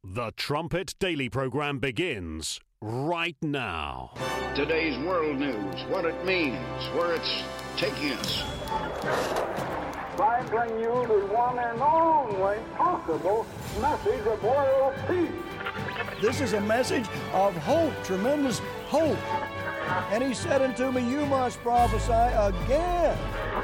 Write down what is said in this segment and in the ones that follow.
The Trumpet Daily program begins right now. Today's world news, what it means, where it's taking us. I bring you the one and only possible message of world peace. This is a message of hope, tremendous hope. And he said unto me, you must prophesy again.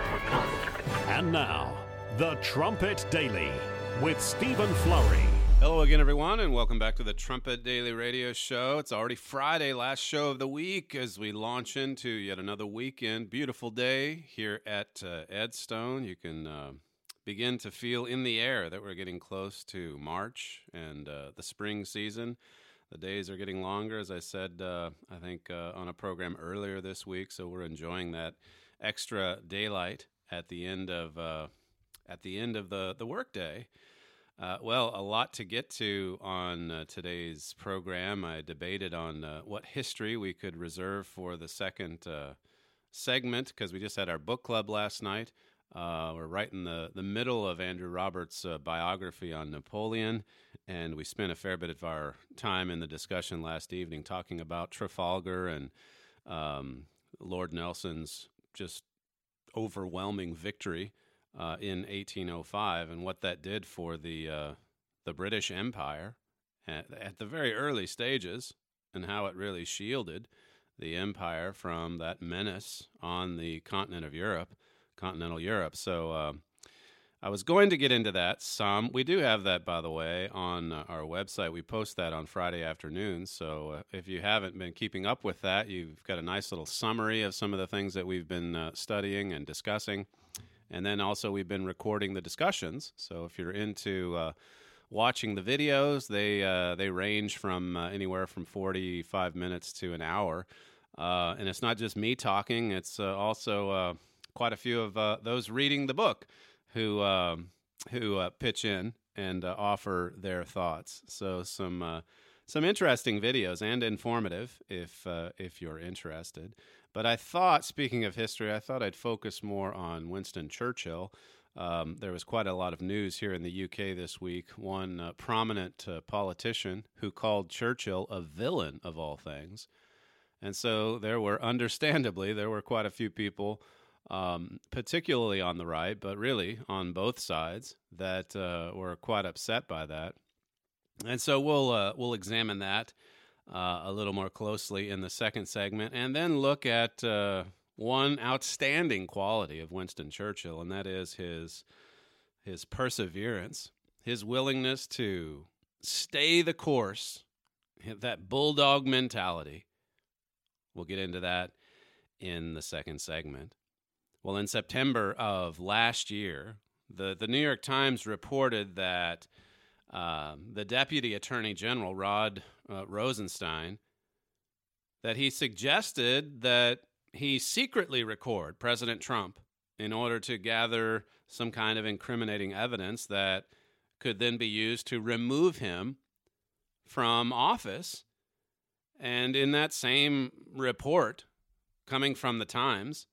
And now, The Trumpet Daily with Stephen Flurry. Hello again, everyone, and welcome back to the Trumpet Daily Radio Show. It's already Friday, last show of the week, as we launch into yet another weekend. Beautiful day here at Edstone. You can begin to feel in the air that we're getting close to March and the spring season. The days are getting longer, as I said, I think, on a program earlier this week, so we're enjoying that extra daylight at the end of the workday. Well, a lot to get to on today's program. I debated on what history we could reserve for the second segment, because we just had our book club last night. We're right in the middle of Andrew Roberts' biography on Napoleon, and we spent a fair bit of our time in the discussion last evening talking about Trafalgar and Lord Nelson's just overwhelming victory in 1805, and what that did for the British Empire at the very early stages, and how it really shielded the empire from that menace on the continental Europe. So I was going to get into that some. We do have that, by the way, on our website. We post that on Friday afternoons. So if you haven't been keeping up with that, you've got a nice little summary of some of the things that we've been studying and discussing. And then also we've been recording the discussions. So if you're into watching the videos, they range from anywhere from 45 minutes to an hour. And it's not just me talking. It's also quite a few of those reading the book who pitch in and offer their thoughts. So some interesting videos and informative if you're interested. But I thought, speaking of history, I'd focus more on Winston Churchill. There was quite a lot of news here in the UK this week. One prominent politician who called Churchill a villain of all things. And so there were quite a few people, particularly on the right, but really on both sides, that were quite upset by that. And so we'll examine that a little more closely in the second segment, and then look at one outstanding quality of Winston Churchill, and that is his perseverance, his willingness to stay the course, that bulldog mentality. We'll get into that in the second segment. Well, in September of last year, the New York Times reported that the Deputy Attorney General, Rod Rosenstein, that he suggested that he secretly record President Trump in order to gather some kind of incriminating evidence that could then be used to remove him from office. And in that same report coming from the Times,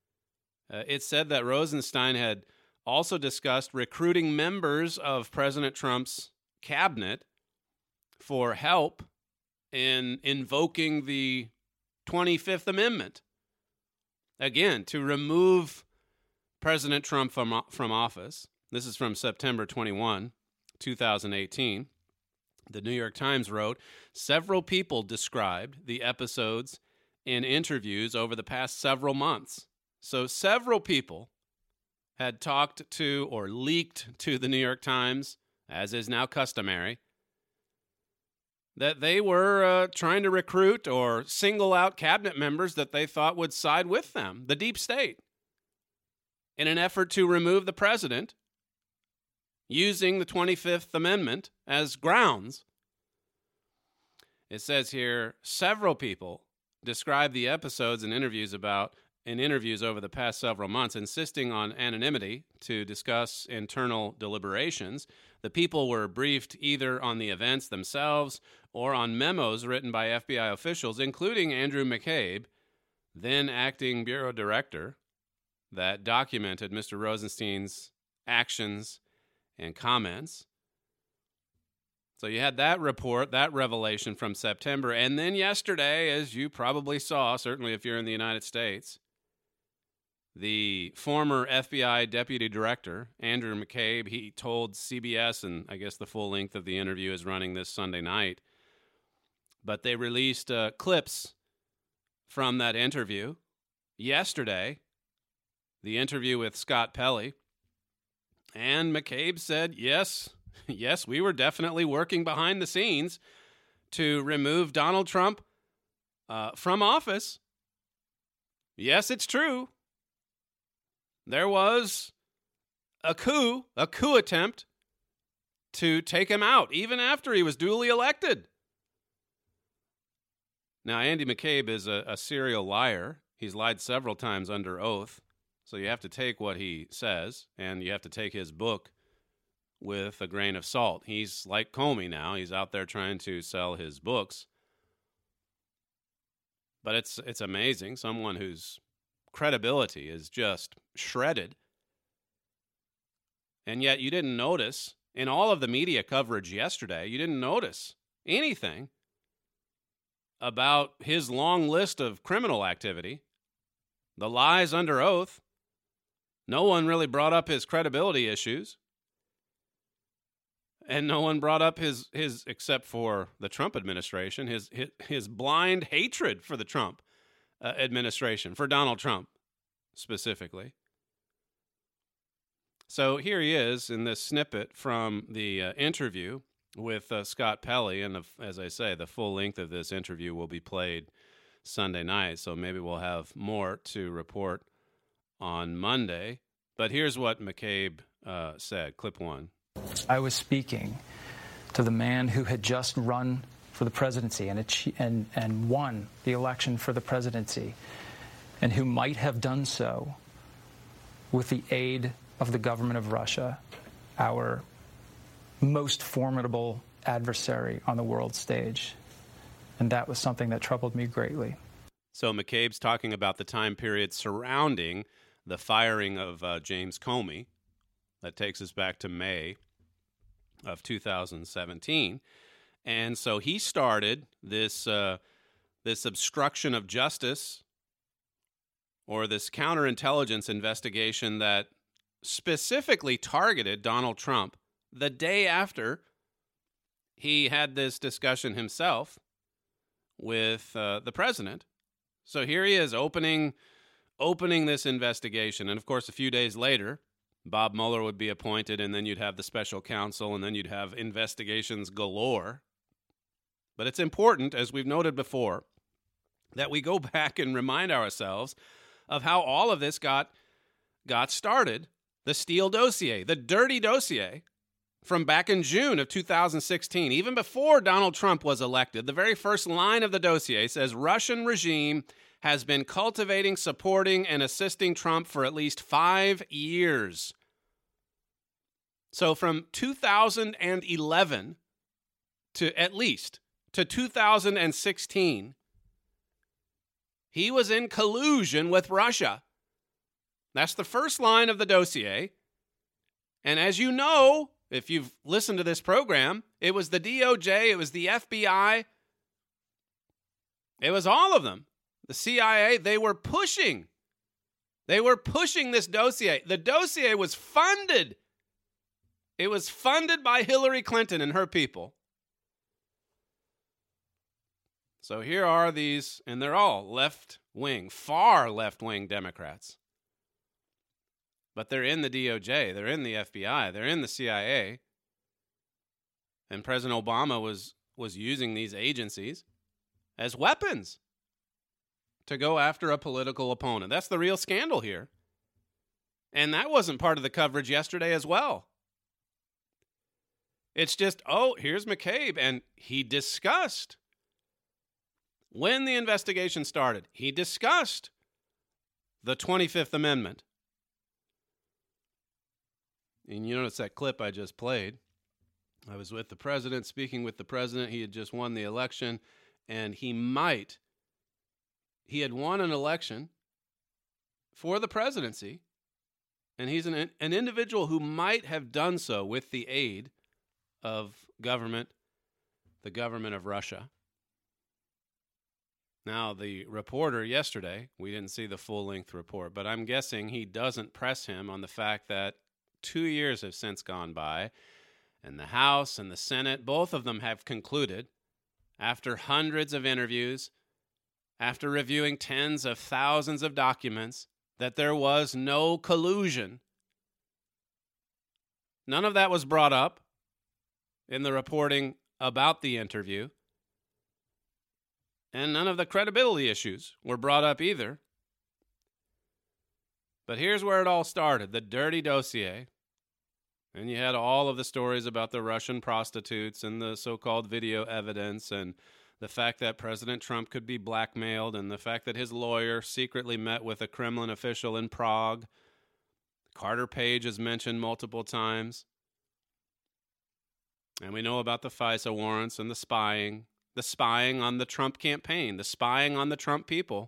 it said that Rosenstein had also discussed recruiting members of President Trump's cabinet for help in invoking the 25th Amendment. Again, to remove President Trump from office. This is from September 21, 2018. The New York Times wrote, several people described the episodes in interviews over the past several months. So several people had talked to or leaked to the New York Times, as is now customary, that they were trying to recruit or single out cabinet members that they thought would side with them, the deep state, in an effort to remove the president using the 25th Amendment as grounds. It says here, several people describe the episodes and interviews over the past several months, insisting on anonymity to discuss internal deliberations. The people were briefed either on the events themselves or on memos written by FBI officials, including Andrew McCabe, then acting bureau director, that documented Mr. Rosenstein's actions and comments. So you had that report, that revelation from September. And then yesterday, as you probably saw, certainly if you're in the United States, the former FBI deputy director, Andrew McCabe, he told CBS, and I guess the full length of the interview is running this Sunday night, but they released clips from that interview yesterday, the interview with Scott Pelley, and McCabe said, yes, we were definitely working behind the scenes to remove Donald Trump from office. Yes, it's true. There was a coup attempt to take him out, even after he was duly elected. Now, Andy McCabe is a serial liar. He's lied several times under oath. So you have to take what he says, and you have to take his book with a grain of salt. He's like Comey now. He's out there trying to sell his books. But it's amazing. Someone whose credibility is just shredded. And yet you didn't notice, in all of the media coverage yesterday, you didn't notice anything about his long list of criminal activity, the lies under oath. No one really brought up his credibility issues. And no one brought up his except for the Trump administration, his blind hatred for the Trump administration, for Donald Trump specifically. So here he is in this snippet from the interview with Scott Pelley. And as I say, the full length of this interview will be played Sunday night. So maybe we'll have more to report on Monday. But here's what McCabe said. Clip one. I was speaking to the man who had just run for the presidency and won the election for the presidency, and who might have done so with the aid of the government of Russia, our most formidable adversary on the world stage. And that was something that troubled me greatly. So McCabe's talking about the time period surrounding the firing of James Comey. That takes us back to May of 2017. And so he started this obstruction of justice, or this counterintelligence investigation that specifically targeted Donald Trump the day after he had this discussion himself with the president. So here he is opening this investigation. And of course, a few days later, Bob Mueller would be appointed, and then you'd have the special counsel, and then you'd have investigations galore. But it's important, as we've noted before, that we go back and remind ourselves of how all of this got started. The Steele dossier, the dirty dossier from back in June of 2016, even before Donald Trump was elected. The very first line of the dossier says, Russian regime has been cultivating, supporting, and assisting Trump for at least 5 years. So from 2011 to 2016, he was in collusion with Russia. That's the first line of the dossier. And as you know, if you've listened to this program, it was the DOJ, it was the FBI, it was all of them. The CIA, they were pushing this dossier. The dossier was funded. It was funded by Hillary Clinton and her people. So here are these, and they're all left-wing, far left-wing Democrats. But they're in the DOJ, they're in the FBI, they're in the CIA. And President Obama was using these agencies as weapons to go after a political opponent. That's the real scandal here. And that wasn't part of the coverage yesterday as well. It's just, here's McCabe, and he discussed, when the investigation started, he discussed the 25th Amendment. And you notice that clip I just played. I was with the president, speaking with the president. He had just won the election, and he had won an election for the presidency, and he's an individual who might have done so with the aid of government the government of Russia. Now, the reporter yesterday, we didn't see the full-length report, but I'm guessing he doesn't press him on the fact that 2 years have since gone by, and the House and the Senate, both of them have concluded, after hundreds of interviews, after reviewing tens of thousands of documents, that there was no collusion. None of that was brought up in the reporting about the interview. And none of the credibility issues were brought up either. But here's where it all started, the dirty dossier. And you had all of the stories about the Russian prostitutes and the so-called video evidence and the fact that President Trump could be blackmailed and the fact that his lawyer secretly met with a Kremlin official in Prague. Carter Page is mentioned multiple times. And we know about the FISA warrants and the spying on the Trump campaign, the spying on the Trump people.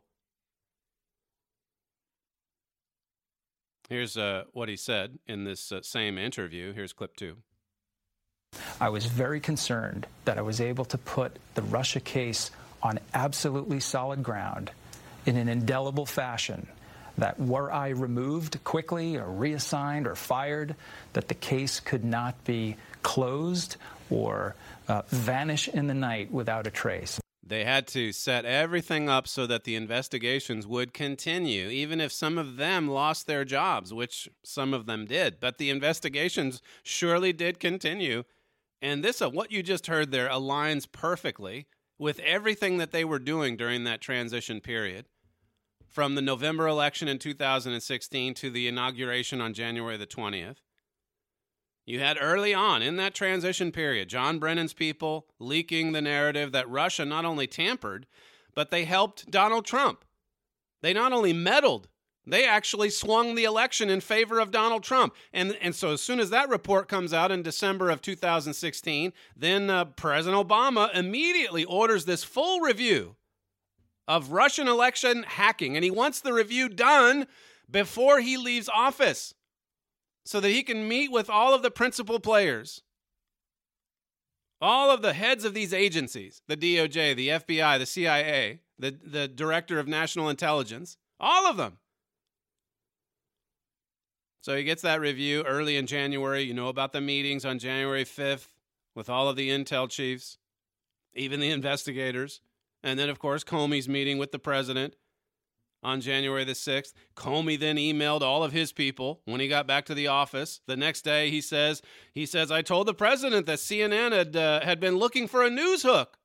Here's what he said in this same interview. Here's clip 2. I was very concerned that I was able to put the Russia case on absolutely solid ground in an indelible fashion, that were I removed quickly or reassigned or fired, that the case could not be closed or vanish in the night without a trace. They had to set everything up so that the investigations would continue, even if some of them lost their jobs, which some of them did. But the investigations surely did continue. And this, what you just heard there, aligns perfectly with everything that they were doing during that transition period. From the November election in 2016 to the inauguration on January the 20th. You had early on in that transition period, John Brennan's people leaking the narrative that Russia not only tampered, but they helped Donald Trump. They not only meddled, they actually swung the election in favor of Donald Trump. And so as soon as that report comes out in December of 2016, then President Obama immediately orders this full review of Russian election hacking. And he wants the review done before he leaves office, so that he can meet with all of the principal players, all of the heads of these agencies, the DOJ, the FBI, the CIA, the Director of National Intelligence, all of them. So he gets that review early in January. You know about the meetings on January 5th with all of the intel chiefs, even the investigators. And then, of course, Comey's meeting with the president on January the 6th. Comey then emailed all of his people when he got back to the office. The next day, he says, I told the president that CNN had been looking for a news hook.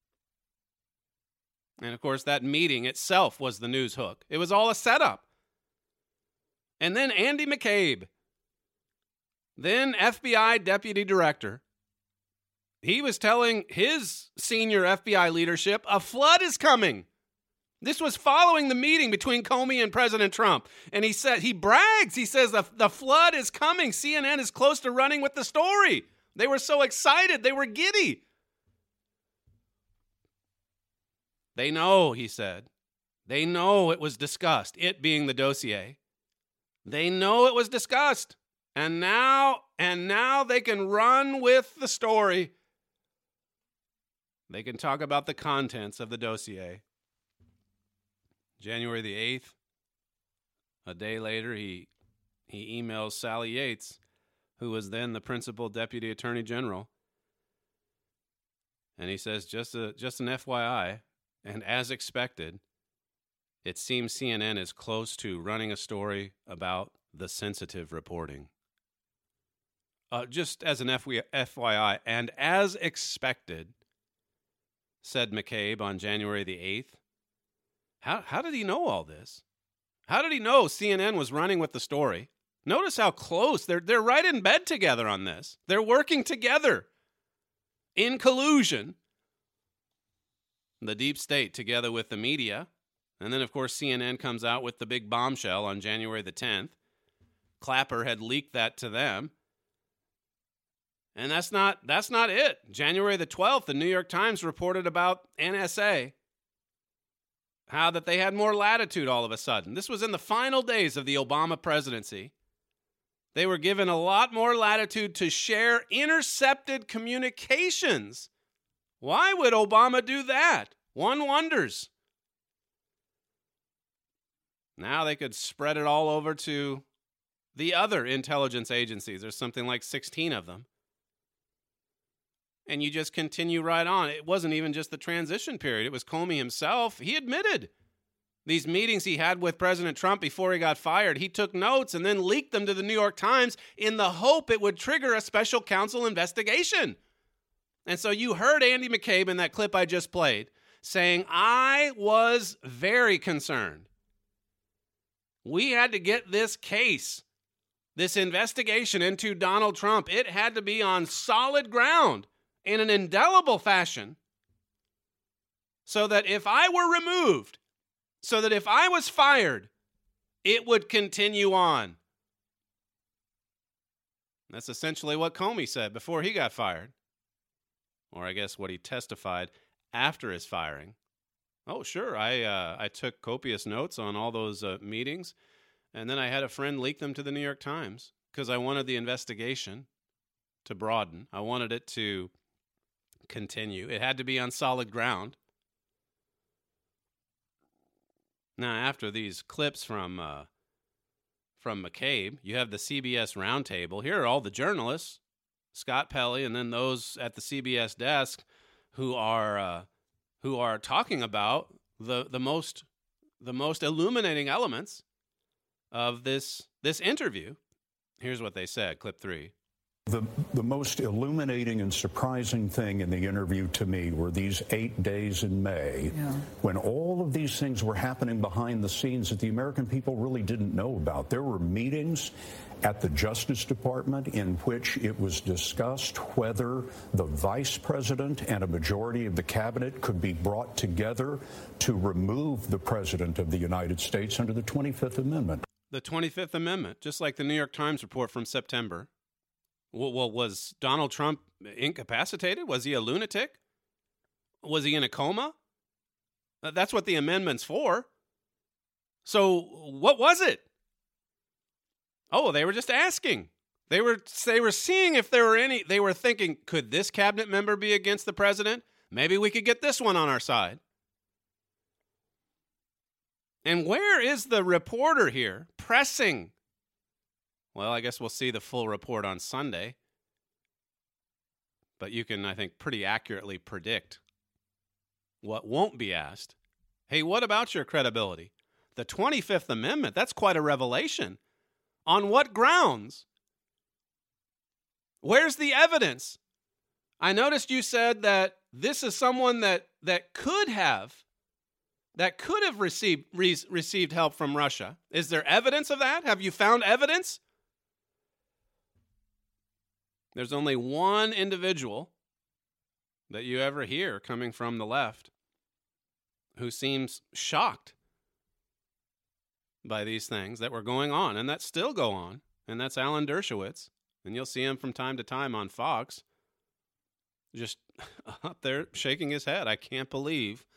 And, of course, that meeting itself was the news hook. It was all a setup. And then Andy McCabe, then FBI deputy director, he was telling his senior FBI leadership, a flood is coming. This was following the meeting between Comey and President Trump. And he brags. He says the flood is coming. CNN is close to running with the story. They were so excited. They were giddy. They know, he said. They know it was discussed, it being the dossier. They know it was discussed. And now they can run with the story. They can talk about the contents of the dossier. January the 8th, a day later, he emails Sally Yates, who was then the principal deputy attorney general. And he says, just an FYI, and as expected, it seems CNN is close to running a story about the sensitive reporting. Just as an FYI, and as expected, said McCabe on January the 8th. How did he know all this? How did he know CNN was running with the story? Notice how close. They're right in bed together on this. They're working together in collusion. The deep state together with the media. And then, of course, CNN comes out with the big bombshell on January the 10th. Clapper had leaked that to them. And that's not it. January the 12th, the New York Times reported about NSA. How that they had more latitude all of a sudden. This was in the final days of the Obama presidency. They were given a lot more latitude to share intercepted communications Why would Obama do that? One wonders. Now they could spread it all over to the other intelligence agencies. There's something like 16 of them. And you just continue right on. It wasn't even just the transition period. It was Comey himself. He admitted these meetings he had with President Trump before he got fired. He took notes and then leaked them to the New York Times in the hope it would trigger a special counsel investigation. And so you heard Andy McCabe in that clip I just played saying, I was very concerned. We had to get this case, this investigation into Donald Trump. It had to be on solid ground in an indelible fashion so that if I were removed, so that if I was fired, it would continue on. That's essentially what Comey said before he got fired. Or I guess what he testified after his firing. Oh, sure, I took copious notes on all those meetings, and then I had a friend leak them to the New York Times because I wanted the investigation to broaden. I wanted it to continue. It had to be on solid ground. Now, after these clips from McCabe, you have the CBS roundtable. Here are all the journalists, Scott Pelley, and then those at the CBS desk who are talking about the most illuminating elements of this interview. Here's what they said, clip 3. The most illuminating and surprising thing in the interview to me were these 8 days in May when all of these things were happening behind the scenes that the American people really didn't know about. There were meetings at the Justice Department in which it was discussed whether the vice president and a majority of the cabinet could be brought together to remove the president of the United States under the 25th Amendment. The 25th Amendment, just like the New York Times report from September. Well, was Donald Trump incapacitated? Was he a lunatic? Was he in a coma? That's what the amendment's for. So what was it? Oh, they were just asking. They were seeing if there were any. They were thinking, could this cabinet member be against the president? Maybe we could get this one on our side. And where is the reporter here pressing? Well, I guess we'll see the full report on Sunday. But you can, I think, pretty accurately predict what won't be asked. Hey, what about your credibility? The 25th Amendment, that's quite a revelation. On what grounds? Where's the evidence? I noticed you said that this is someone that could have received help from Russia. Is there evidence of that? Have you found evidence? There's only one individual that you ever hear coming from the left who seems shocked by these things that were going on and that still go on, and that's Alan Dershowitz. And you'll see him from time to time on Fox just up there shaking his head. I can't believe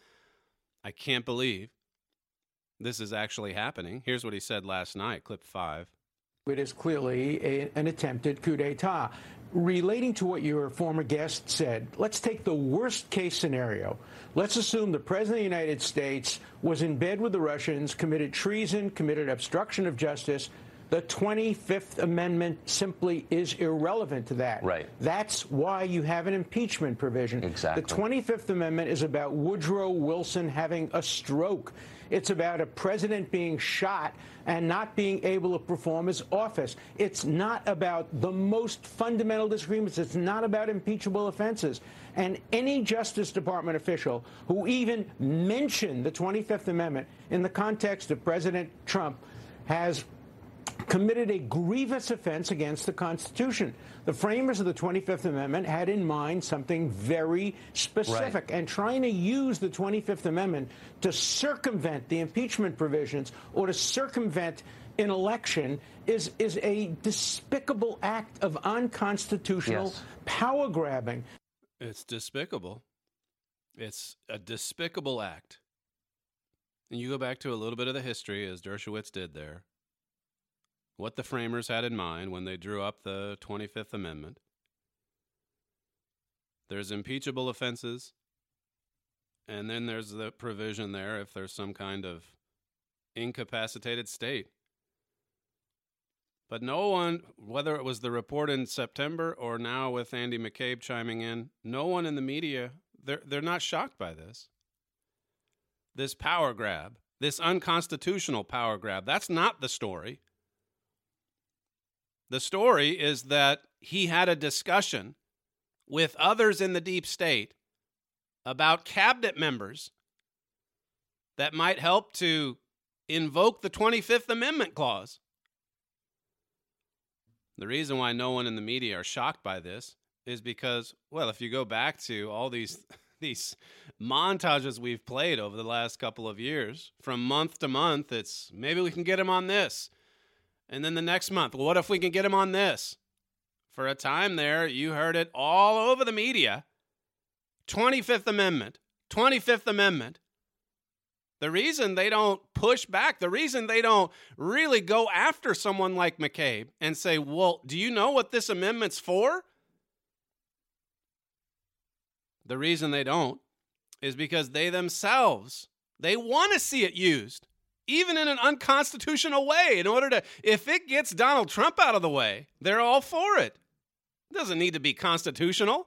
this is actually happening. Here's what he said last night, clip 5. It is clearly an attempted coup d'etat. Relating to what your former guest said, let's take the worst case scenario. Let's assume the President of the United States was in bed with the Russians, committed treason, committed obstruction of justice. The 25th Amendment simply is irrelevant to that. Right. That's why you have an impeachment provision. Exactly. The 25th Amendment is about Woodrow Wilson having a stroke. It's about a president being shot and not being able to perform his office. It's not about the most fundamental disagreements. It's not about impeachable offenses. And any Justice Department official who even mentioned the 25th Amendment in the context of President Trump has committed a grievous offense against the Constitution. The framers of the 25th Amendment had in mind something very specific, right. And trying to use the 25th Amendment to circumvent the impeachment provisions or to circumvent an election is a despicable act of unconstitutional power grabbing. It's despicable. It's a despicable act. And you go back to a little bit of the history, as Dershowitz did there, what the framers had in mind when they drew up the 25th Amendment. There's impeachable offenses And then there's the provision there if there's some kind of incapacitated state. But no one, whether it was the report in September or now with Andy McCabe chiming in, no one in the media, they're not shocked by this. This power grab, this unconstitutional power grab, that's not the story. The story is that he had a discussion with others in the deep state about cabinet members that might help to invoke the 25th Amendment clause. The reason why no one in the media are shocked by this is because, well, if you go back to all these montages we've played over the last couple of years, from month to month, it's maybe we can get him on this. And then the next month, well, what if we can get him on this? For a time there, you heard it all over the media. 25th Amendment, 25th Amendment. The reason they don't push back, the reason they don't really go after someone like McCabe and say, well, do you know what this amendment's for? The reason they don't is because they themselves, they want to see it used, even in an unconstitutional way, in order to, if it gets Donald Trump out of the way, they're all for it. It doesn't need to be constitutional.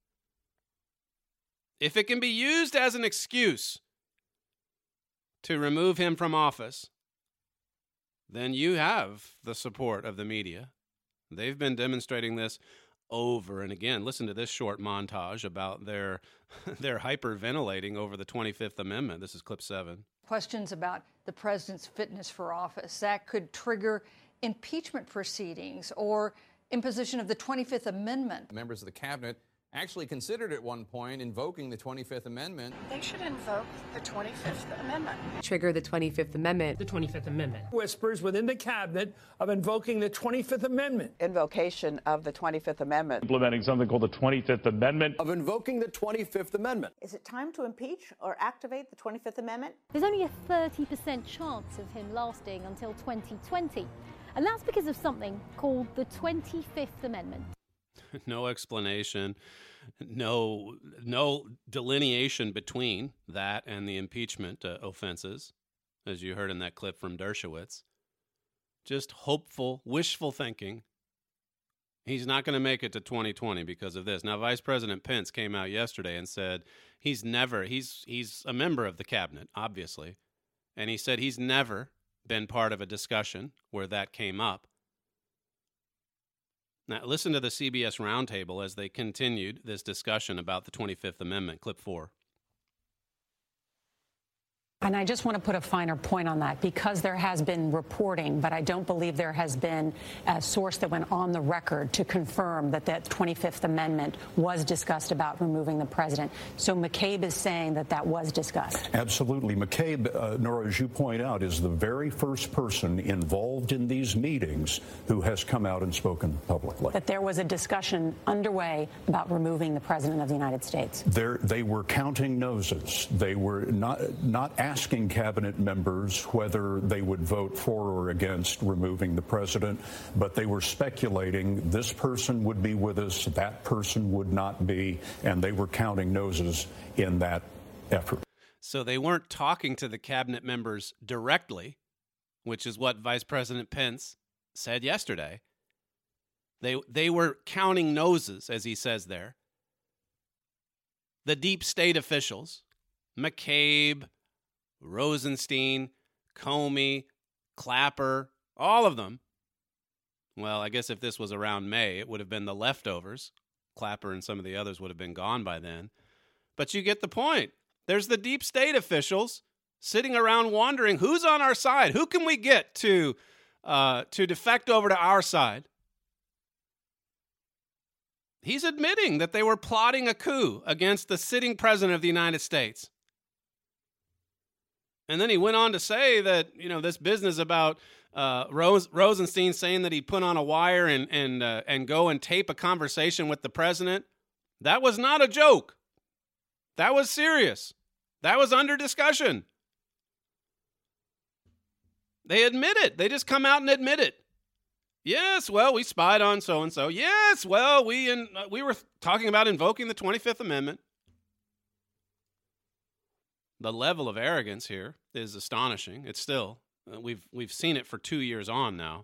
If it can be used as an excuse to remove him from office, then you have the support of the media. They've been demonstrating this over and again. Listen to this short montage about their hyperventilating over the 25th Amendment. This is clip 7. Questions about the president's fitness for office. That could trigger impeachment proceedings or imposition of the 25th Amendment. Members of the cabinet actually considered at one point invoking the 25th Amendment. They should invoke the 25th Amendment. Trigger the 25th Amendment. The 25th Amendment. Whispers within the cabinet of invoking the 25th Amendment. Invocation of the 25th Amendment. Implementing something called the 25th Amendment. Of invoking the 25th Amendment. Is it time to impeach or activate the 25th Amendment? There's only a 30% chance of him lasting until 2020. And that's because of something called the 25th Amendment. No explanation, no delineation between that and the impeachment offenses, as you heard in that clip from Dershowitz. Just hopeful, wishful thinking. He's not going to make it to 2020 because of this. Now, Vice President Pence came out yesterday and said he's a member of the cabinet, obviously, and he said he's never been part of a discussion where that came up. Now, listen to the CBS Roundtable as they continued this discussion about the 25th Amendment. Clip 4. And I just want to put a finer point on that because there has been reporting, but I don't believe there has been a source that went on the record to confirm that that 25th Amendment was discussed about removing the president. So McCabe is saying that that was discussed. Absolutely. McCabe, Nora, as you point out, is the very first person involved in these meetings who has come out and spoken publicly. That there was a discussion underway about removing the president of the United States. They were counting noses. They were not asking cabinet members whether they would vote for or against removing the president, but they were speculating this person would be with us, that person would not be, and they were counting noses in that effort. So they weren't talking to the cabinet members directly, which is what Vice President Pence said yesterday. They were counting noses, as he says there. The deep state officials, McCabe, Rosenstein, Comey, Clapper, all of them. Well, I guess if this was around May, it would have been the leftovers. Clapper and some of the others would have been gone by then. But you get the point. There's the deep state officials sitting around wondering who's on our side. Who can we get to defect over to our side? He's admitting that they were plotting a coup against the sitting president of the United States. And then he went on to say that, this business about Rosenstein saying that he put on a wire and go and tape a conversation with the president, that was not a joke. That was serious. That was under discussion. They admit it. They just come out and admit it. Yes, well, we spied on so-and-so. Yes, well, we were talking about invoking the 25th Amendment. The level of arrogance here is astonishing. It's still, we've seen it for 2 years on now.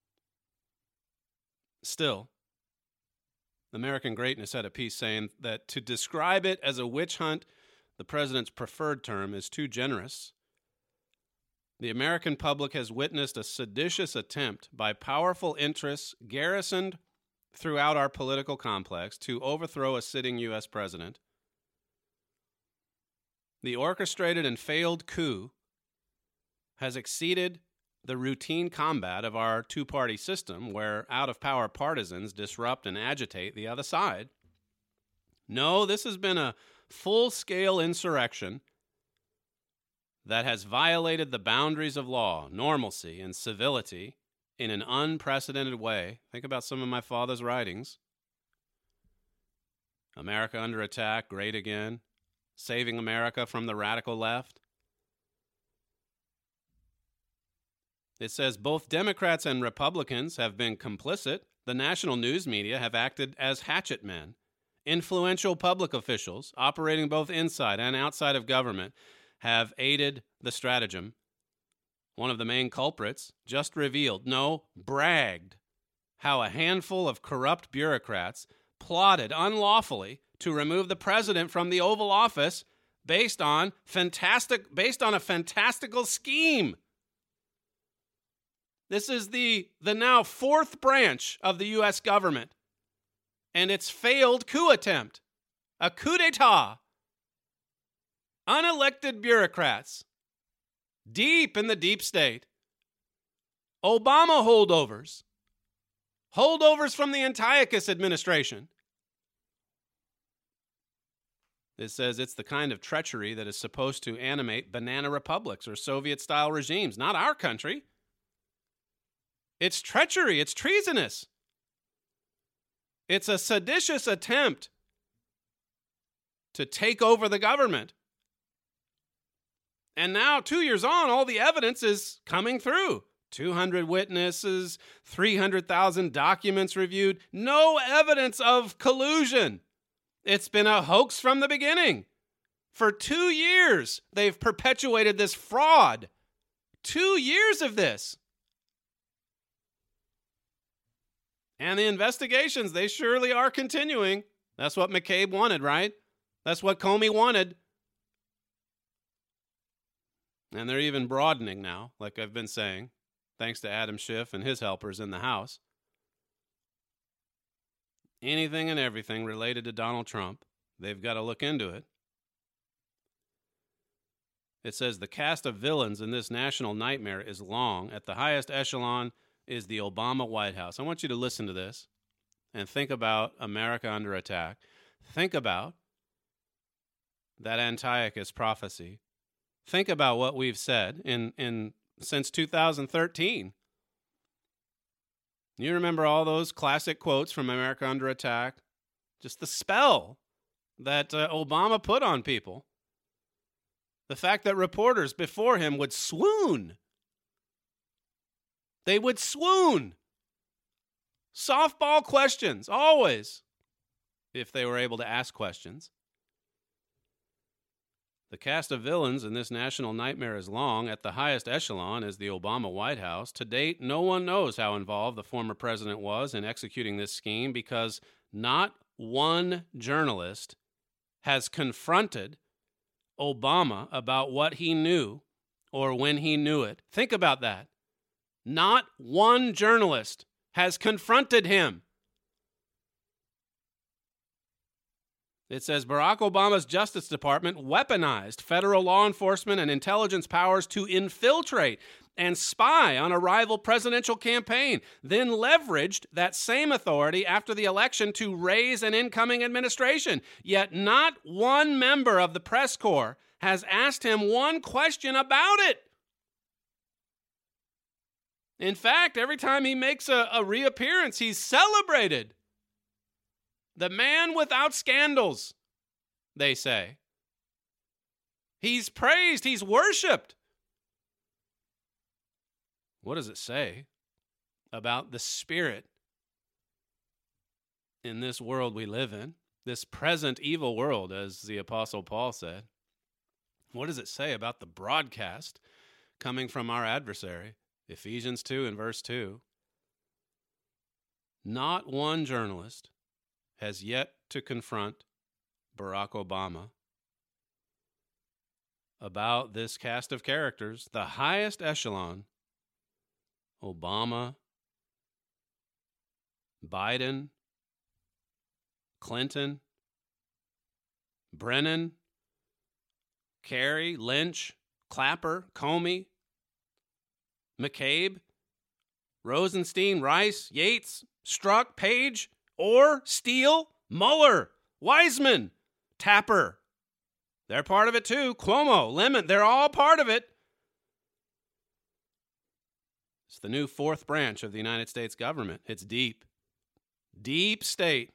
Still, American Greatness had a piece saying that to describe it as a witch hunt, the president's preferred term, is too generous. The American public has witnessed a seditious attempt by powerful interests garrisoned throughout our political complex to overthrow a sitting U.S. president. The orchestrated and failed coup has exceeded the routine combat of our two-party system, where out-of-power partisans disrupt and agitate the other side. No, this has been a full-scale insurrection that has violated the boundaries of law, normalcy, and civility in an unprecedented way. Think about some of my father's writings. America Under Attack, Great Again, Saving America from the Radical Left. It says both Democrats and Republicans have been complicit. The national news media have acted as hatchet men. Influential public officials operating both inside and outside of government have aided the stratagem. One of the main culprits just revealed, no, bragged, how a handful of corrupt bureaucrats plotted unlawfully to remove the president from the Oval Office based on a fantastical scheme. This is the now fourth branch of the U.S. government and its failed coup attempt, a coup d'etat. Unelected bureaucrats, deep in the deep state, Obama holdovers from the Antiochus administration. It says it's the kind of treachery that is supposed to animate banana republics or Soviet-style regimes, not our country. It's treachery. It's treasonous. It's a seditious attempt to take over the government. And now, 2 years on, all the evidence is coming through. 200 witnesses, 300,000 documents reviewed. No evidence of collusion. It's been a hoax from the beginning. For 2 years, they've perpetuated this fraud. 2 years of this. And the investigations, they surely are continuing. That's what McCabe wanted, right? That's what Comey wanted. And they're even broadening now, like I've been saying, thanks to Adam Schiff and his helpers in the House. Anything and everything related to Donald Trump, they've got to look into it. It says the cast of villains in this national nightmare is long. At the highest echelon is the Obama White House. I want you to listen to this and think about America Under Attack. Think about that Antiochus prophecy. Think about what we've said since 2013. You remember all those classic quotes from America Under Attack? Just the spell that Obama put on people. The fact that reporters before him would swoon. They would swoon. Softball questions, always, if they were able to ask questions. The cast of villains in this national nightmare is long. At the highest echelon is the Obama White House. To date, no one knows how involved the former president was in executing this scheme because not one journalist has confronted Obama about what he knew or when he knew it. Think about that. Not one journalist has confronted him. It says Barack Obama's Justice Department weaponized federal law enforcement and intelligence powers to infiltrate and spy on a rival presidential campaign, then leveraged that same authority after the election to raise an incoming administration. Yet not one member of the press corps has asked him one question about it. In fact, every time he makes a reappearance, he's celebrated. The man without scandals, they say. He's praised, he's worshipped. What does it say about the spirit in this world we live in? This present evil world, as the Apostle Paul said. What does it say about the broadcast coming from our adversary? Ephesians 2 and verse 2. Not one journalist has yet to confront Barack Obama about this cast of characters, the highest echelon, Obama, Biden, Clinton, Brennan, Kerry, Lynch, Clapper, Comey, McCabe, Rosenstein, Rice, Yates, Strzok, Page, Orr, Steele, Mueller, Wiseman, Tapper. They're part of it too. Cuomo, Lemon, they're all part of it. It's the new fourth branch of the United States government. It's deep. Deep state.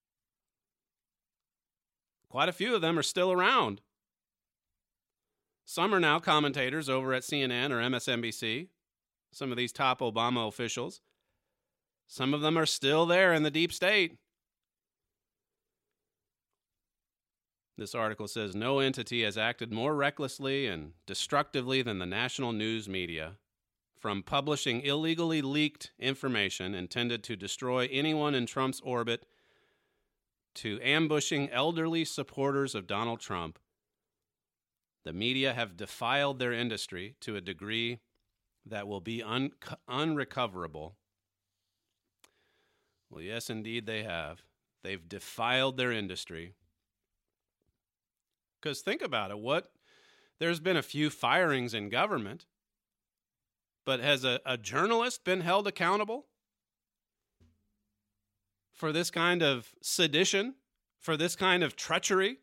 Quite a few of them are still around. Some are now commentators over at CNN or MSNBC. Some of these top Obama officials. Some of them are still there in the deep state. This article says no entity has acted more recklessly and destructively than the national news media, from publishing illegally leaked information intended to destroy anyone in Trump's orbit to ambushing elderly supporters of Donald Trump. The media have defiled their industry to a degree that will be unrecoverable. Well, yes, indeed they have. They've defiled their industry. Because think about it. There's been a few firings in government, but has a journalist been held accountable for this kind of sedition, for this kind of treachery?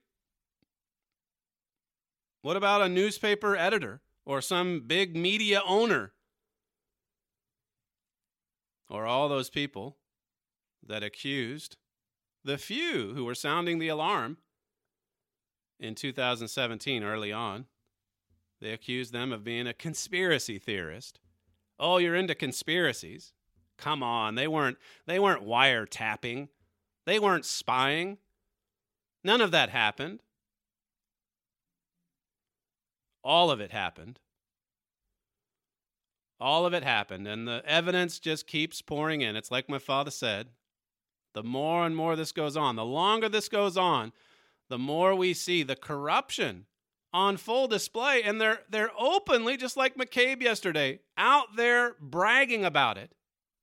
What about a newspaper editor or some big media owner? Or all those people that accused the few who were sounding the alarm in 2017 early on. They accused them of being a conspiracy theorist. Oh, you're into conspiracies. Come on, they weren't wiretapping. They weren't spying. None of that happened. All of it happened. All of it happened, and the evidence just keeps pouring in. It's like my father said, the more and more this goes on, the longer this goes on, the more we see the corruption on full display, and they're openly, just like McCabe yesterday, out there bragging about it.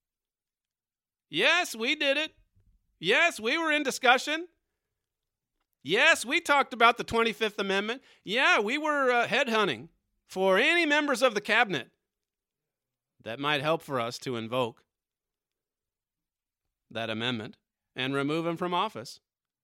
Yes, we did it. Yes, we were in discussion. Yes, we talked about the 25th Amendment. Yeah, we were headhunting for any members of the cabinet that might help for us to invoke that amendment and remove him from office.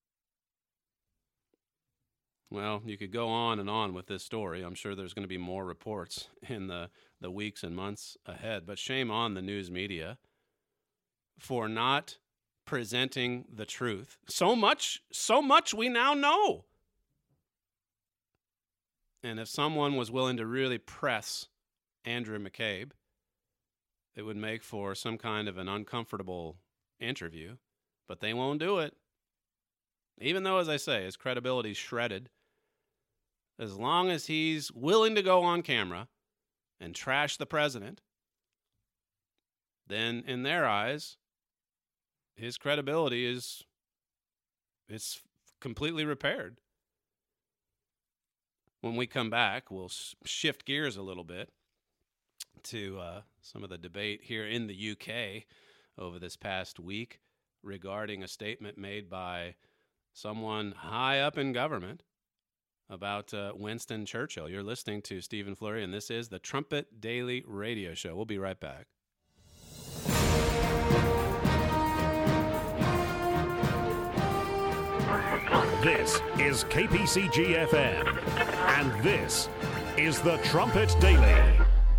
Well, you could go on and on with this story. I'm sure there's going to be more reports in the weeks and months ahead. But shame on the news media for not presenting the truth. So much we now know. And if someone was willing to really press Andrew McCabe, it would make for some kind of an uncomfortable interview. But they won't do it. Even though, as I say, his credibility's shredded. As long as he's willing to go on camera and trash the president, then in their eyes, his credibility is completely repaired. When we come back, we'll shift gears a little bit to some of the debate here in the UK over this past week regarding a statement made by someone high up in government about Winston Churchill. You're listening to Stephen Flurry, and this is the Trumpet Daily Radio Show. We'll be right back. This is KPCG-FM, and this is the Trumpet Daily.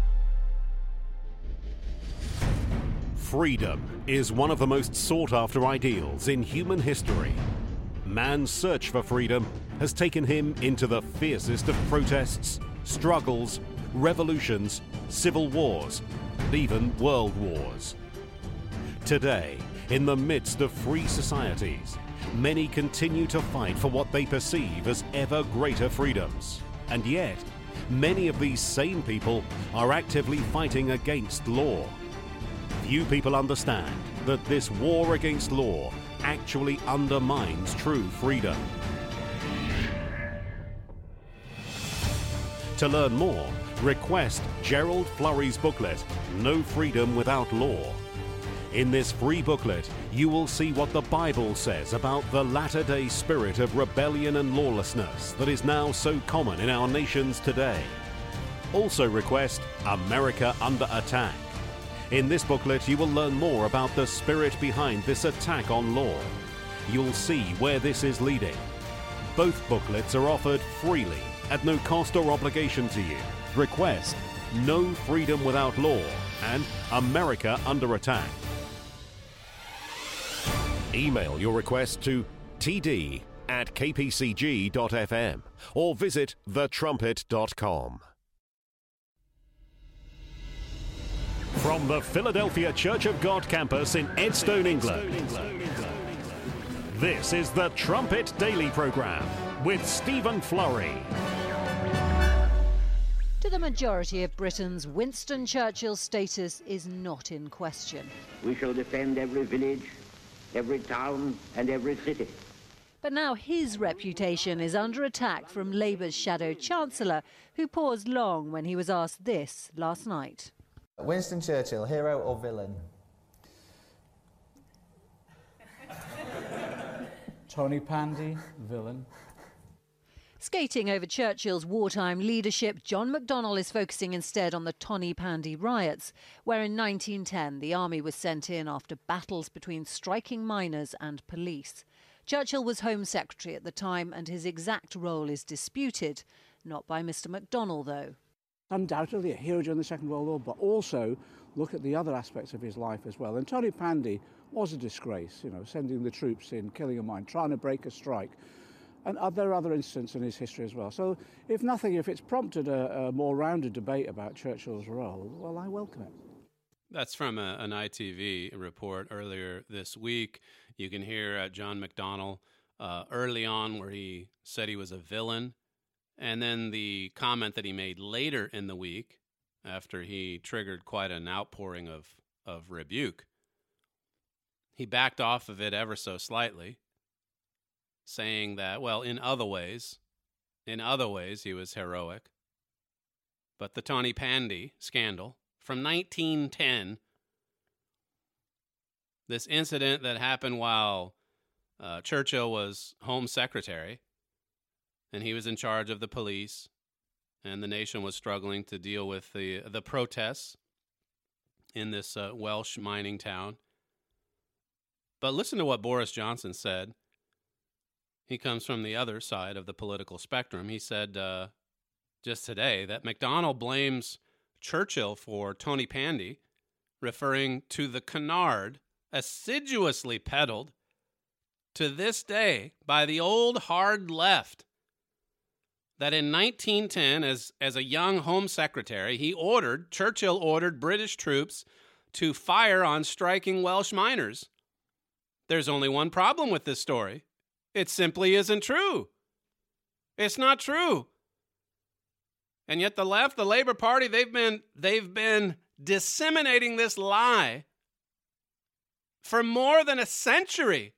Freedom is one of the most sought-after ideals in human history. Man's search for freedom has taken him into the fiercest of protests, struggles, revolutions, civil wars, and even world wars. Today, in the midst of free societies, many continue to fight for what they perceive as ever greater freedoms. And yet, many of these same people are actively fighting against law. Few people understand that this war against law actually undermines true freedom. To learn more, request Gerald Flurry's booklet, No Freedom Without Law. In this free booklet, you will see what the Bible says about the latter-day spirit of rebellion and lawlessness that is now so common in our nations today. Also request America Under Attack. In this booklet, you will learn more about the spirit behind this attack on law. You'll see where this is leading. Both booklets are offered freely at no cost or obligation to you. Request No Freedom Without Law and America Under Attack. Email your request to td@kpcg.fm or visit thetrumpet.com. From the Philadelphia Church of God campus in Edstone, England, this is the Trumpet Daily Program with Stephen Flurry. To the majority of Britons, Winston Churchill's status is not in question. We shall defend every village, every town and every city. But now his reputation is under attack from Labour's shadow chancellor, who paused long when he was asked this last night. Winston Churchill, hero or villain? Tony Pandy, villain. Skating over Churchill's wartime leadership, John McDonnell is focusing instead on the Tony Pandy riots, where in 1910 the army was sent in after battles between striking miners and police. Churchill was Home Secretary at the time and his exact role is disputed. Not by Mr McDonnell, though. Undoubtedly a hero during the Second World War, but also look at the other aspects of his life as well. And Tony Pandy was a disgrace, sending the troops in, killing a mine, trying to break a strike. And there are other incidents in his history as well. So if nothing, if it's prompted a more rounded debate about Churchill's role, well, I welcome it. That's from an ITV report earlier this week. You can hear John McDonnell early on where he said he was a villain. And then the comment that he made later in the week after he triggered quite an outpouring of rebuke. He backed off of it ever so slightly, saying that, well, in other ways, he was heroic. But the Tony Pandy scandal from 1910, this incident that happened while Churchill was Home Secretary, and he was in charge of the police, and the nation was struggling to deal with the protests in this Welsh mining town. But listen to what Boris Johnson said. He comes from the other side of the political spectrum. He said just today that McDonnell blames Churchill for Tony Pandy, referring to the canard assiduously peddled to this day by the old hard left, that in 1910, as a young Home Secretary, Churchill ordered British troops to fire on striking Welsh miners. There's only one problem with this story. It simply isn't true. It's not true. And yet the left, the Labour Party, they've been disseminating this lie for more than a century.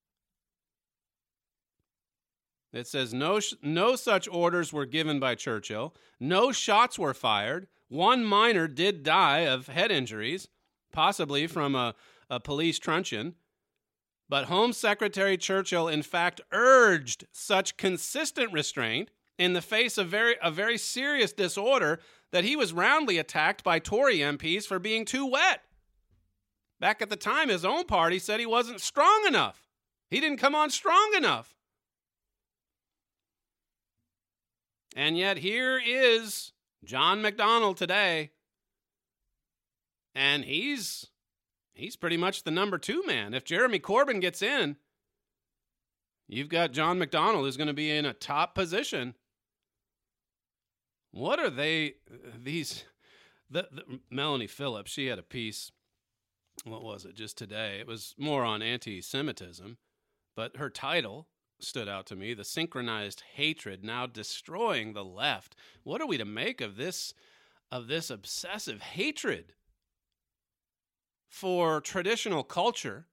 It says no such orders were given by Churchill. No shots were fired. One miner did die of head injuries, possibly from a police truncheon. But Home Secretary Churchill, in fact, urged such consistent restraint in the face of a very serious disorder that he was roundly attacked by Tory MPs for being too wet. Back at the time, his own party said he wasn't strong enough. He didn't come on strong enough. And yet here is John McDonnell today, and he's pretty much the number 2 man. If Jeremy Corbyn gets in, you've got John McDonnell who's going to be in a top position. What are Melanie Phillips, she had a piece, what was it, just today? It was more on anti-Semitism, but her title stood out to me. The synchronized hatred now destroying the left. What are we to make of this obsessive hatred for traditional culture?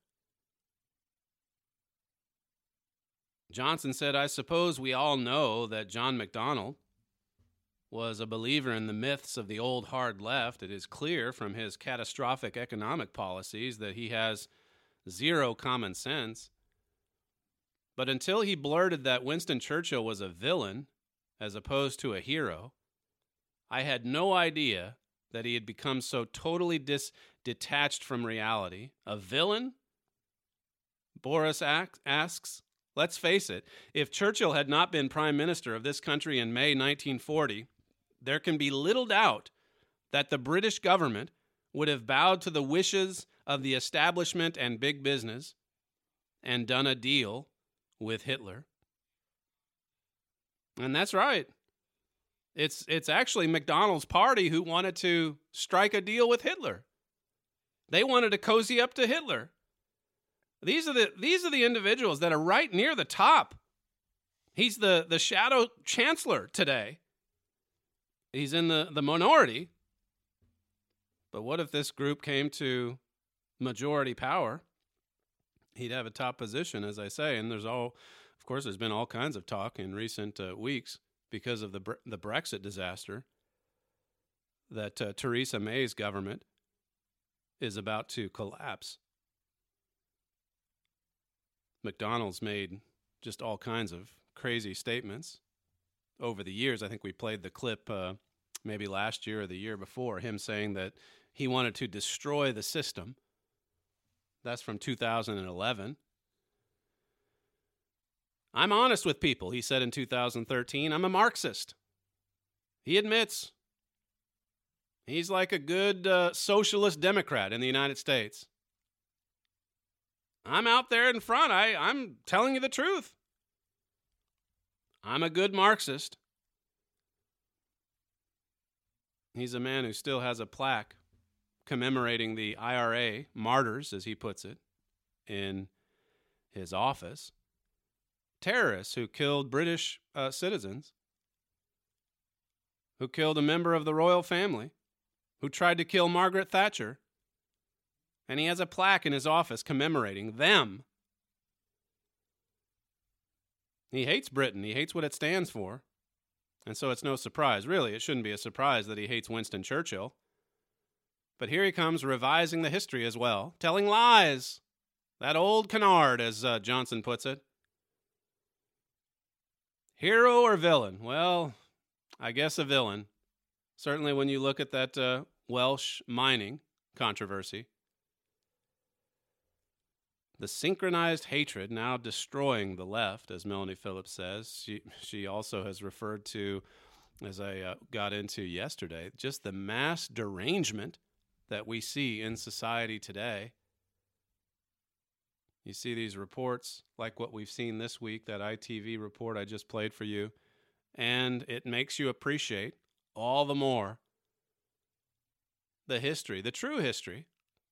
Johnson said, I suppose we all know that John McDonnell was a believer in the myths of the old hard left. It is clear from his catastrophic economic policies that he has zero common sense. But until he blurted that Winston Churchill was a villain as opposed to a hero, I had no idea that he had become so totally detached from reality. A villain? Boris asks. Let's face it, if Churchill had not been Prime Minister of this country in May 1940, there can be little doubt that the British government would have bowed to the wishes of the establishment and big business and done a deal with Hitler. And that's right. It's actually McDonnell's party who wanted to strike a deal with Hitler. They wanted to cozy up to Hitler. These are the individuals that are right near the top. He's the shadow chancellor today. He's in the minority. But what if this group came to majority power? He'd have a top position, as I say. And there's been all kinds of talk in recent weeks because of the Brexit disaster that Theresa May's government is about to collapse. McDonnell's made just all kinds of crazy statements over the years. I think we played the clip maybe last year or the year before, him saying that he wanted to destroy the system. That's from 2011. I'm honest with people, he said in 2013. I'm a Marxist. He admits he's like a good socialist Democrat in the United States. I'm out there in front. I'm telling you the truth. I'm a good Marxist. He's a man who still has a plaque commemorating the IRA martyrs, as he puts it, in his office. Terrorists who killed British citizens, who killed a member of the royal family, who tried to kill Margaret Thatcher. And he has a plaque in his office commemorating them. He hates Britain. He hates what it stands for. And so it's no surprise. Really, it shouldn't be a surprise that he hates Winston Churchill. But here he comes revising the history as well, telling lies. That old canard, as Johnson puts it. Hero or villain? Well, I guess a villain. Certainly when you look at that Welsh mining controversy. The synchronized hatred now destroying the left, as Melanie Phillips says. She also has referred to, as I got into yesterday, just the mass derangement that we see in society today. You see these reports like what we've seen this week, that ITV report I just played for you, and it makes you appreciate all the more the history, the true history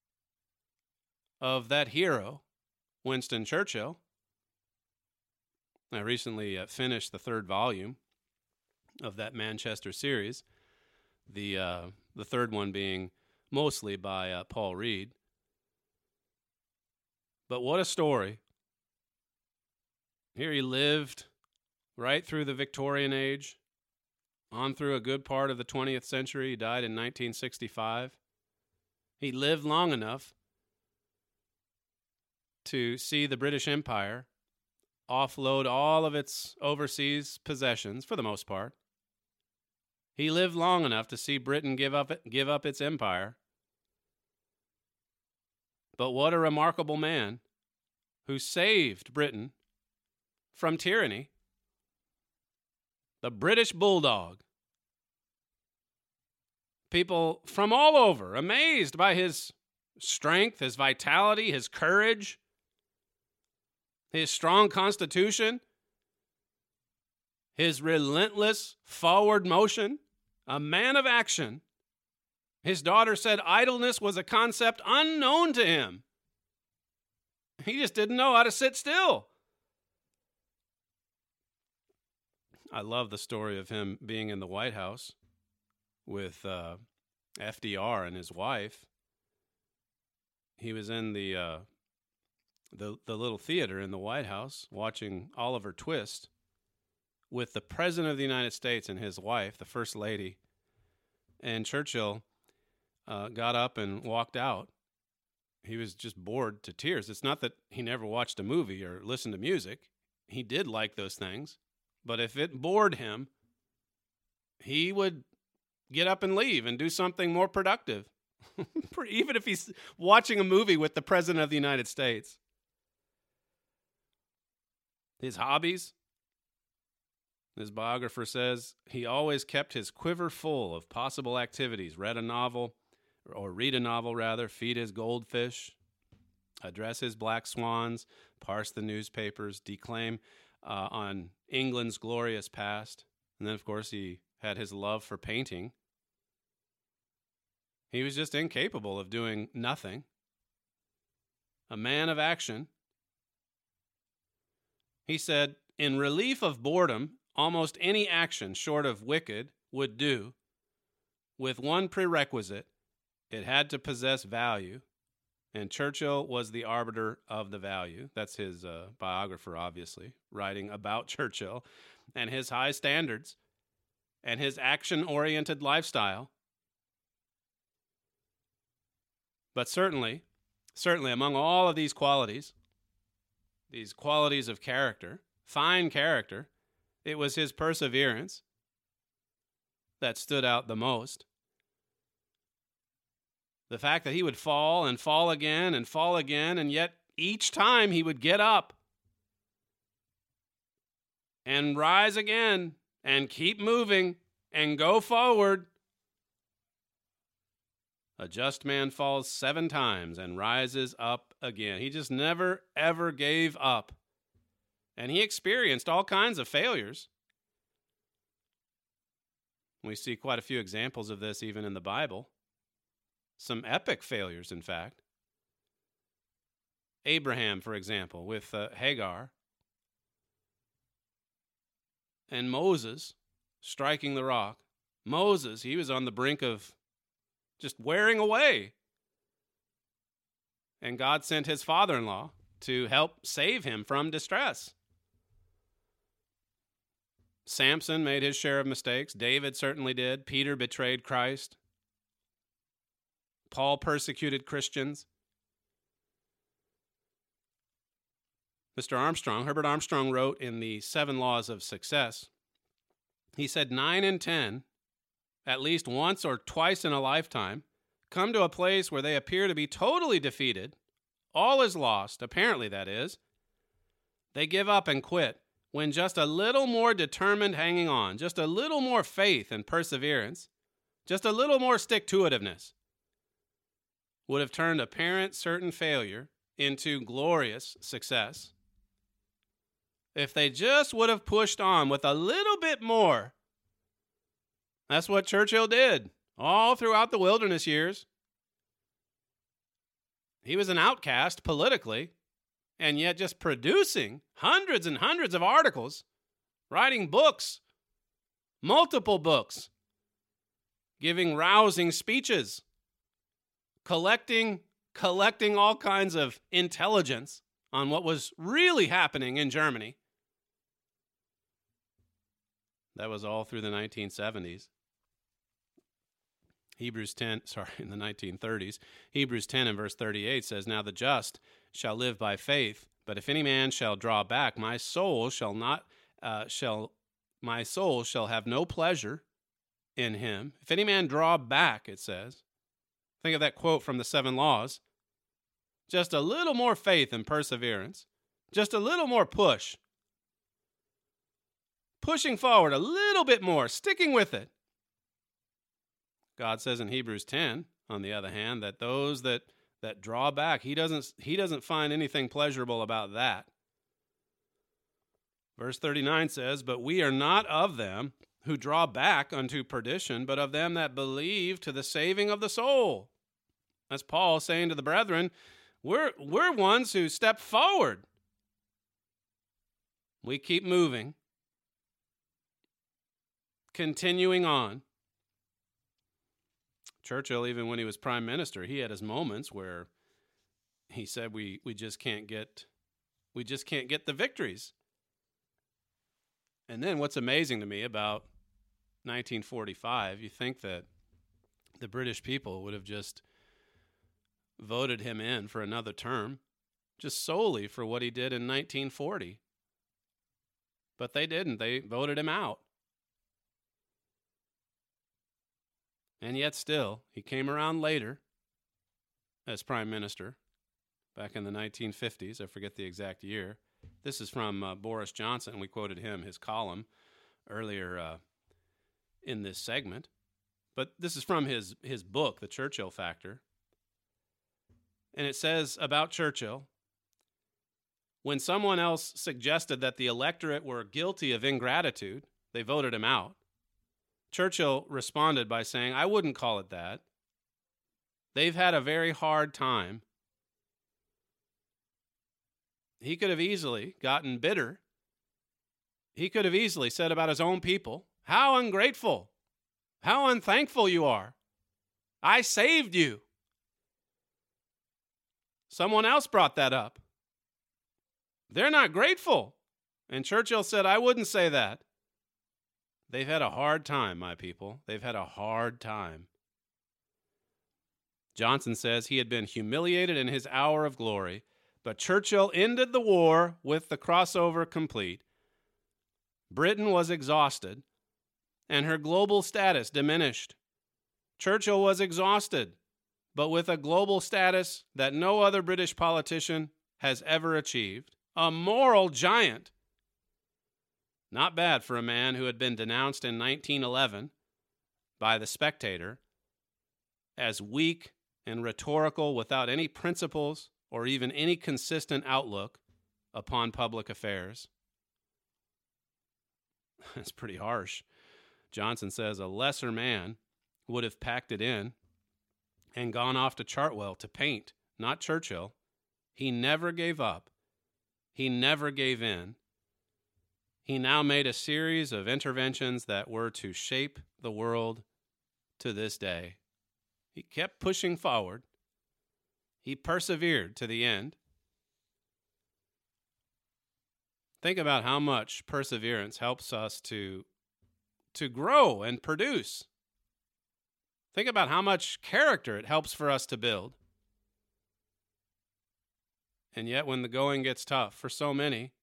of that hero, Winston Churchill. I recently finished the 3rd volume of that Manchester series, the 3rd one being mostly by Paul Reed. But what a story. Here he lived right through the Victorian age, on through a good part of the 20th century. He died in 1965. He lived long enough to see the British Empire offload all of its overseas possessions, for the most part. He lived long enough to see Britain give up its empire. But what a remarkable man who saved Britain from tyranny. The British Bulldog. People from all over amazed by his strength, his vitality, his courage, his strong constitution, his relentless forward motion, a man of action. His daughter said idleness was a concept unknown to him. He just didn't know how to sit still. I love the story of him being in the White House with FDR and his wife. He was in the little theater in the White House watching Oliver Twist with the President of the United States and his wife, the First Lady. And Churchill got up and walked out. He was just bored to tears. It's not that he never watched a movie or listened to music. He did like those things. But if it bored him, he would get up and leave and do something more productive, even if he's watching a movie with the President of the United States. His hobbies, his biographer says, he always kept his quiver full of possible activities, read a novel, feed his goldfish, address his black swans, parse the newspapers, declaim on England's glorious past. And then, of course, he had his love for painting. He was just incapable of doing nothing. A man of action. He said, in relief of boredom, almost any action short of wicked would do, with one prerequisite: it had to possess value. And Churchill was the arbiter of the value. That's his biographer, obviously, writing about Churchill and his high standards and his action-oriented lifestyle. But certainly among all of these qualities of character, fine character, it was his perseverance that stood out the most. The fact that he would fall and fall again, and yet each time he would get up and rise again and keep moving and go forward. A just man falls 7 times and rises up again. He just never, ever gave up. And he experienced all kinds of failures. We see quite a few examples of this even in the Bible. Some epic failures, in fact. Abraham, for example, with Hagar. And Moses striking the rock. Moses, he was on the brink of just wearing away. And God sent his father-in-law to help save him from distress. Samson made his share of mistakes. David certainly did. Peter betrayed Christ. Paul persecuted Christians. Herbert Armstrong wrote in the 7 Laws of Success, he said 9 in 10, at least once or twice in a lifetime, come to a place where they appear to be totally defeated. All is lost, apparently that is. They give up and quit when just a little more determined hanging on, just a little more faith and perseverance, just a little more stick-to-itiveness would have turned apparent certain failure into glorious success. If they just would have pushed on with a little bit more. That's what Churchill did all throughout the wilderness years. He was an outcast politically, and yet just producing hundreds and hundreds of articles, writing books, multiple books, giving rousing speeches, collecting all kinds of intelligence on what was really happening in Germany. That was all through the 1970s. In the 1930s. Hebrews 10 and verse 38 says, now the just shall live by faith, but if any man shall draw back, my soul shall have no pleasure in him. If any man draw back, it says. Think of that quote from the 7 Laws. Just a little more faith and perseverance. Just a little more push. Pushing forward a little bit more, sticking with it. God says in Hebrews 10, on the other hand, that those that draw back, he doesn't find anything pleasurable about that. Verse 39 says, but we are not of them who draw back unto perdition, but of them that believe to the saving of the soul. That's Paul saying to the brethren, we're ones who step forward. We keep moving. continuing on. Churchill, even when he was prime minister, he had his moments where he said we just can't get the victories. And then what's amazing to me about 1945, you think that the British people would have just voted him in for another term just solely for what he did in 1940. But they didn't. They voted him out. And yet still, he came around later as prime minister back in the 1950s. I forget the exact year. This is from Boris Johnson. We quoted him, his column, earlier in this segment. But this is from his book, The Churchill Factor. And it says about Churchill, when someone else suggested that the electorate were guilty of ingratitude, they voted him out. Churchill responded by saying, I wouldn't call it that. They've had a very hard time. He could have easily gotten bitter. He could have easily said about his own people, how ungrateful, how unthankful you are. I saved you. Someone else brought that up. They're not grateful. And Churchill said, I wouldn't say that. They've had a hard time, my people. They've had a hard time. Johnson says he had been humiliated in his hour of glory, but Churchill ended the war with the crossover complete. Britain was exhausted, and her global status diminished. Churchill was exhausted, but with a global status that no other British politician has ever achieved. A moral giant. Not bad for a man who had been denounced in 1911 by The Spectator as weak and rhetorical without any principles or even any consistent outlook upon public affairs. That's pretty harsh. Johnson says a lesser man would have packed it in and gone off to Chartwell to paint, not Churchill. He never gave up. He never gave in. He now made a series of interventions that were to shape the world to this day. He kept pushing forward. He persevered to the end. Think about how much perseverance helps us to grow and produce. Think about how much character it helps for us to build. And yet when the going gets tough, for so many,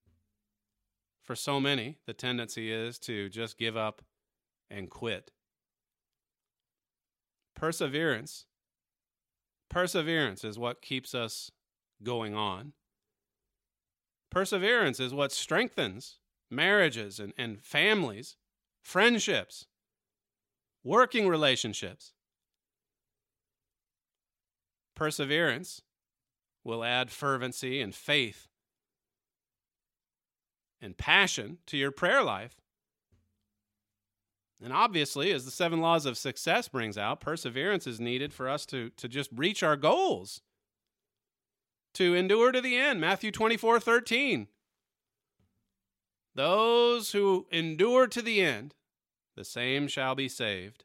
the tendency is to just give up and quit. Perseverance is what keeps us going on. Perseverance is what strengthens marriages and families, friendships, working relationships. Perseverance will add fervency and faith and passion to your prayer life. And obviously, as the 7 laws of success brings out, perseverance is needed for us to just reach our goals, to endure to the end. Matthew 24:13. Those who endure to the end, the same shall be saved.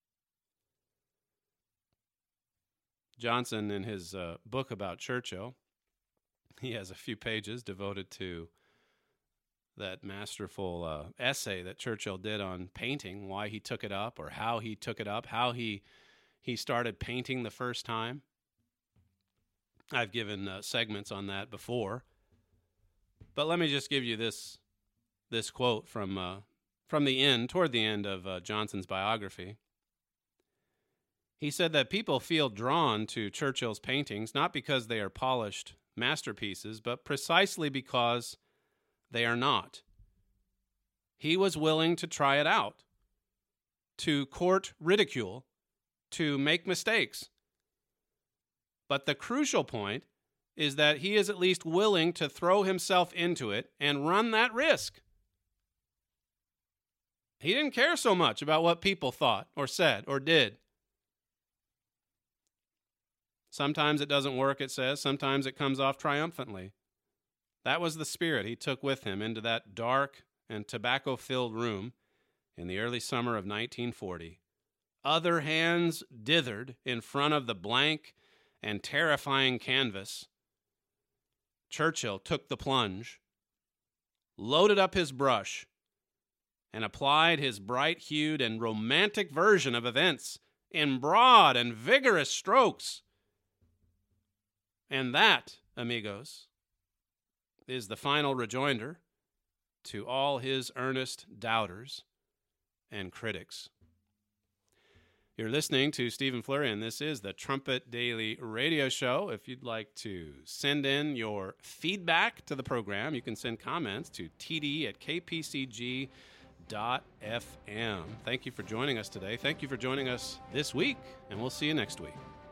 Johnson, in his book about Churchill, he has a few pages devoted to that masterful essay that Churchill did on painting, why he took it up or how he took it up, how he started painting the first time. I've given segments on that before. But let me just give you this quote from the end, toward the end of Johnson's biography. He said that people feel drawn to Churchill's paintings not because they are polished masterpieces, but precisely because they are not. He was willing to try it out, to court ridicule, to make mistakes. But the crucial point is that he is at least willing to throw himself into it and run that risk. He didn't care so much about what people thought or said or did. Sometimes it doesn't work, it says. Sometimes it comes off triumphantly. That was the spirit he took with him into that dark and tobacco-filled room in the early summer of 1940, other hands dithered in front of the blank and terrifying canvas, Churchill took the plunge, loaded up his brush, and applied his bright-hued and romantic version of events in broad and vigorous strokes. And that, amigos, is the final rejoinder to all his earnest doubters and critics. You're listening to Stephen Flurry, and this is the Trumpet Daily Radio Show. If you'd like to send in your feedback to the program, you can send comments to td@kpcg.fm. Thank you for joining us today. Thank you for joining us this week, and we'll see you next week.